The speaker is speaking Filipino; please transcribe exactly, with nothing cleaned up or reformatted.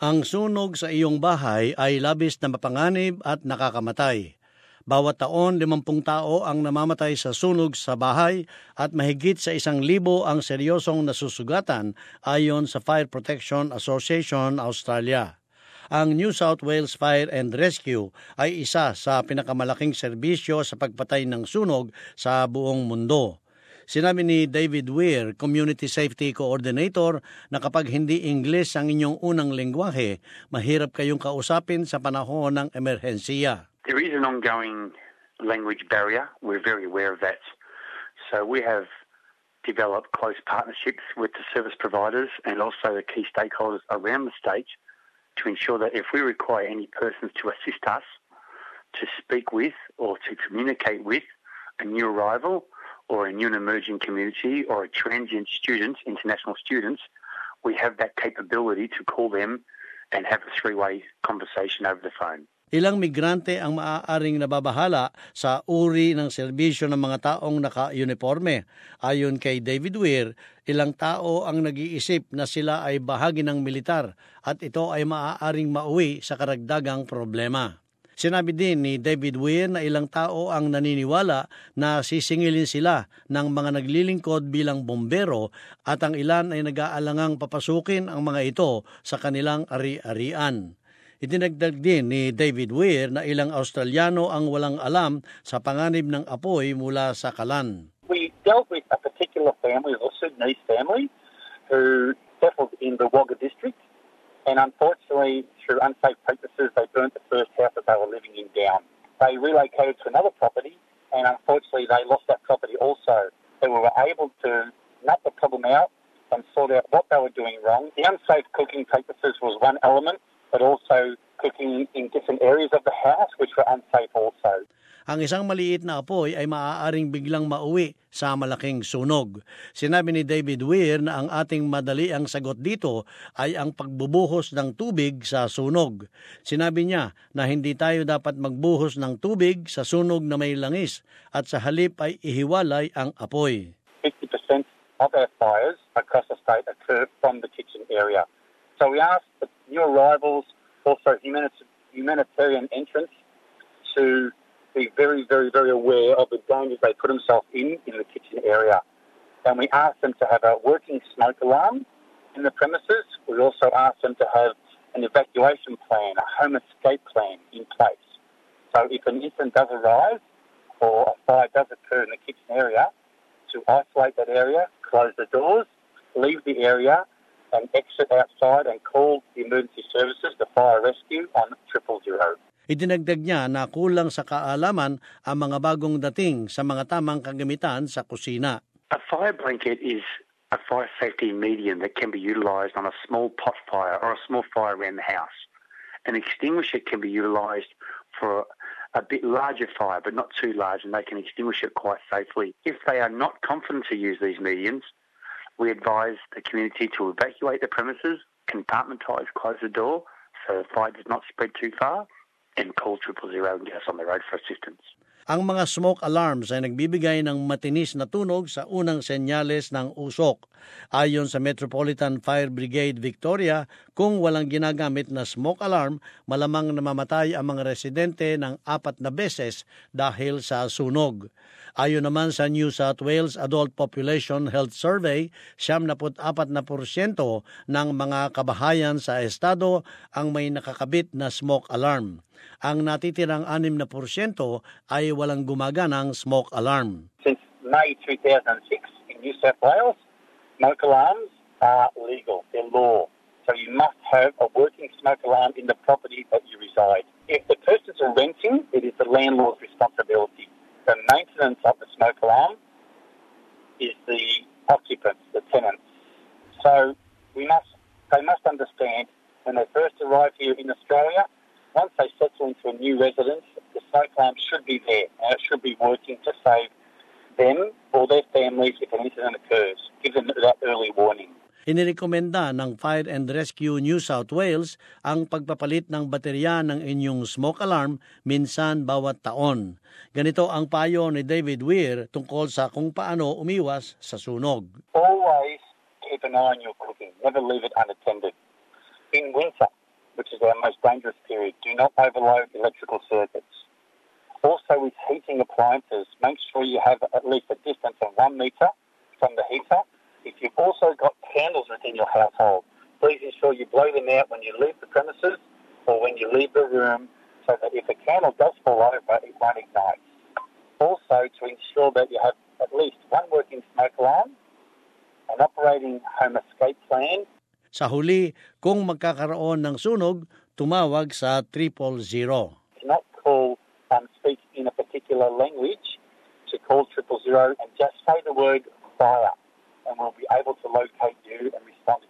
Ang sunog sa iyong bahay ay labis na mapanganib at nakakamatay. Bawat taon, limampung tao ang namamatay sa sunog sa bahay at mahigit sa isang libo ang seryosong nasusugatan ayon sa Fire Protection Association Australia. Ang New South Wales Fire and Rescue ay isa sa pinakamalaking serbisyo sa pagpatay ng sunog sa buong mundo. Sinabi ni David Weir, Community Safety Coordinator, na kapag hindi Ingles ang inyong unang lengguwahe, mahirap kayong kausapin sa panahon ng emerhensiya. There is an ongoing language barrier. We're very aware of that. So we have developed close partnerships with the service providers and also the key stakeholders around the state to ensure that if we require any persons to assist us to speak with or to communicate with a new arrival or a new and emerging community or a transient students, international students, we have that capability to call them and have a three-way conversation over the phone. Ilang migrante ang maaaring nababahala sa uri ng serbisyo ng mga taong naka-uniforme. Ayon kay David Weir, ilang tao ang nag-iisip na sila ay bahagi ng militar at ito ay maaaring mauwi sa karagdagang problema. Sinabi din ni David Weir na ilang tao ang naniniwala na sisingilin sila ng mga naglilingkod bilang bombero at ang ilan ay nag-aalangang papasukin ang mga ito sa kanilang ari-arian. Idinagdag din ni David Weir na ilang Australiano ang walang alam sa panganib ng apoy mula sa kalan. We dealt with a particular family, a Sudanese family, who settled in the Wagga district. And unfortunately, through unsafe practices, they burnt the first house that they were living in down. They relocated to another property, and unfortunately, they lost that property also. So we were able to nut the problem out and sort out what they were doing wrong. The unsafe cooking practices was one element, but also cooking in different areas of the house, which were unsafe also. Ang isang maliit na apoy ay maaaring biglang mauwi sa malaking sunog. Sinabi ni David Weir na ang ating madaliang sagot dito ay ang pagbubuhos ng tubig sa sunog. Sinabi niya na hindi tayo dapat magbuhos ng tubig sa sunog na may langis at sa halip ay ihiwalay ang apoy. fifty percent of our fires across the state occur from the kitchen area. So we ask the new arrivals, also humanitarian entrants, to be very, very, very aware of the dangers they put themselves in in the kitchen area. And we ask them to have a working smoke alarm in the premises. We also ask them to have an evacuation plan, a home escape plan in place. So if an incident does arise or a fire does occur in the kitchen area, to isolate that area, close the doors, leave the area and exit outside and call the emergency services, the fire rescue on triple zero. Idinagdag niya na kulang sa kaalaman ang mga bagong dating sa mga tamang kagamitan sa kusina. A fire blanket is a fire safety medium that can be utilised on a small pot fire or a small fire around the house. An extinguisher can be utilised for a bit larger fire, but not too large, and they can extinguish it quite safely. If they are not confident to use these mediums, we advise the community to evacuate the premises, compartmentise, close the door so the fire does not spread too far, and call triple zero and get us on the road for assistance. Ang mga smoke alarms ay nagbibigay ng matinis na tunog sa unang senyales ng usok. Ayon sa Metropolitan Fire Brigade Victoria, kung walang ginagamit na smoke alarm, malamang namamatay ang mga residente ng apat na beses dahil sa sunog. Ayon naman sa New South Wales Adult Population Health Survey, siyam na put apat na porsyento ng mga kabahayan sa estado ang may nakakabit na smoke alarm. Ang natitirang anim na porsyento ay walang gumaganang smoke alarm. Since May two thousand six in New South Wales, smoke alarms are legal. They're law. So you must have a working smoke alarm in the property that you reside. If the persons are renting, it is the landlord's responsibility. The maintenance of the smoke alarm is the occupants, the tenants. So we must, they must understand when they first arrive here in Australia, once they settle into a new residence, the smoke alarm should be there and it should be working to save them or their families if an incident occurs. Give them that early warning. Inirekomenda ng Fire and Rescue New South Wales ang pagpapalit ng baterya ng inyong smoke alarm minsan bawat taon. Ganito ang payo ni David Weir tungkol sa kung paano umiwas sa sunog. Always keep an eye on your cooking. Never leave it unattended. In winter, which is our most dangerous period. Do not overload electrical circuits. Also, with heating appliances, make sure you have at least a distance of one metre from the heater. If you've also got candles within your household, please ensure you blow them out when you leave the premises or when you leave the room, so that if a candle does fall over, it won't ignite. Also, to ensure that you have at least one working smoke alarm, an operating home escape plan. Sa huli, kung magkakaroon ng sunog, tumawag sa triple zero. Do not call, um, speak in a particular language, to call triple zero and just say the word fire, and we'll be able to locate you and respond